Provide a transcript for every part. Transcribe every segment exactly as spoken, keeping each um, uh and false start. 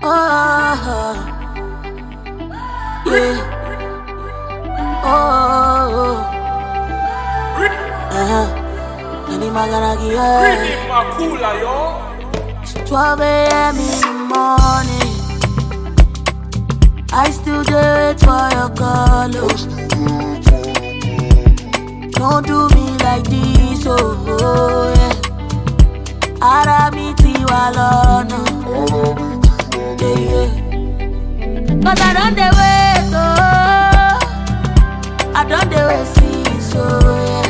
Oh, yeah. Oh, uh-huh. Nani magana kia. Pretty Makula, yo. It's twelve a m in the morning. I still do it for your call. Don't do me like this, oh, oh yeah. Aramiti walona, yeah, yeah. Cause I don't dey wait, oh, I don't dey wait, see, so yeah.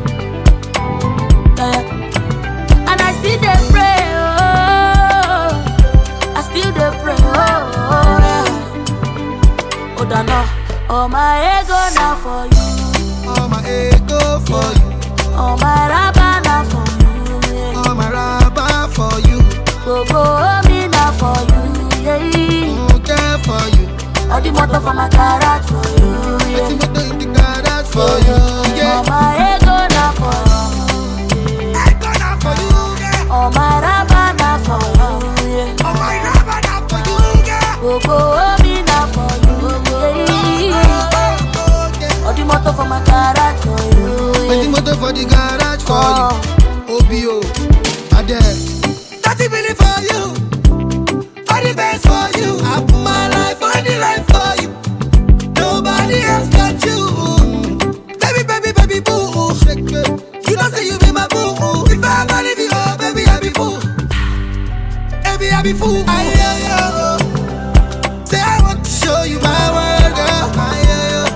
yeah. And I still dey pray, oh, I still dey pray, oh, oh yeah. Oh, Dana, all my ego now for you. All my ego for you. All my raba now for you, yeah. All my raba for you. Go go me now for you, yeah. Okay for you. All the motor for my garage for you, yeah. All the motor in the garage for you, yeah. All my ego now for you. Ego now for you, yeah. All my raba now for you, yeah. All my raba now for you, yeah. Go go me now for you, yeah. All the motor for my garage for you, yeah. All the motor for the garage for oh. you. O B O, Adele. thirty million for you. For the best for you. I put my life on the line for you. Nobody else got you. Baby, baby, baby, boo. You don't say you be my boo. If I ever leave you, oh, baby, I be fool. Baby, I be fool. I hear you. Say I want to show you my world, girl. I hear you.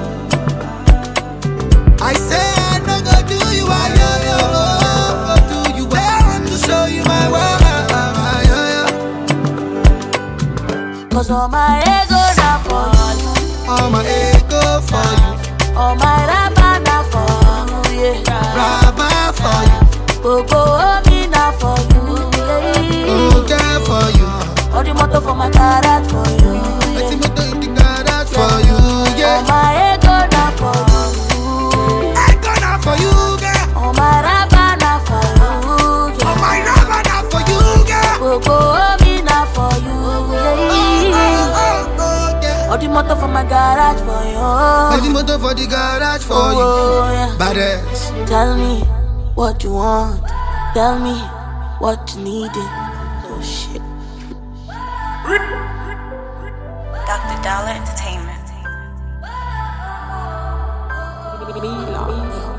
I say I don't go do you, I hear you. Go do you. I want to show you my world. Cause all my ego now for you. All my ego for you. All my raba now for you, yeah. Raba for you. Go go me now for you, yeah. Okay for you. All the motor for my garage for you, All the yeah. motor in the garage for you, All yeah. my ego now for you. Ego now for you, girl. All my raba now for you, yeah. All my raba now for you, girl. Go go me now for you, yeah. All the motor for my garage for you. All the motor for the garage for oh, you. Yeah. Badass. Tell me what you want. Tell me what you needed. Oh shit. Doctor Dollar Entertainment.